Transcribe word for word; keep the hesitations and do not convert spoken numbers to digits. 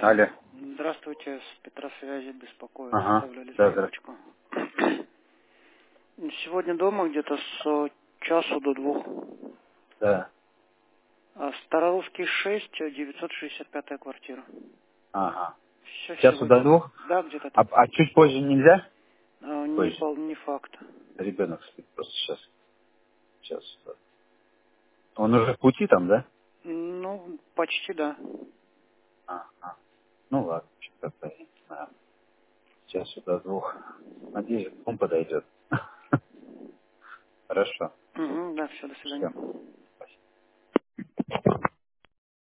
Алло. Здравствуйте, с Петросвязи беспокоит, Ага. оставляли Да, да. заявочку. Сегодня дома где-то с часу до двух. Да. А Старорусский шесть, девятьсот шестьдесят пятая квартира. Ага. Все Часу до сегодня. двух? Да, где-то А, так. а чуть позже нельзя? А, не, Позже. пол- не факт. Ребенок спит просто сейчас. Сейчас. Он уже в пути там, да? Ну, почти да. Ага. Ну ладно, что-то не знаю. Часу до двух. Надеюсь, он подойдет. Хорошо. Угу, да, все, до Все. свидания.